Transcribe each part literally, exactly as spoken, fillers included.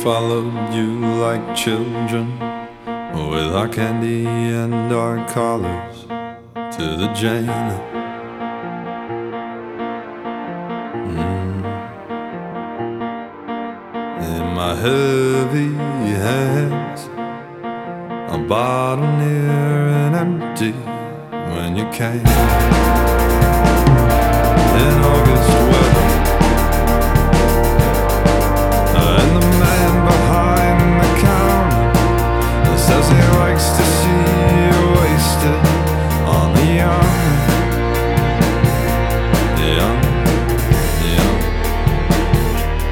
followed you like children with our candy and our collars to the jail. Mm. In my heavy hands, a bottle near and empty when you came. In August weather, and the man behind the counter says he likes to see you wasted on the young, young, young.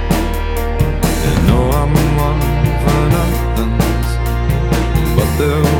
You know I'm one for nothings, but there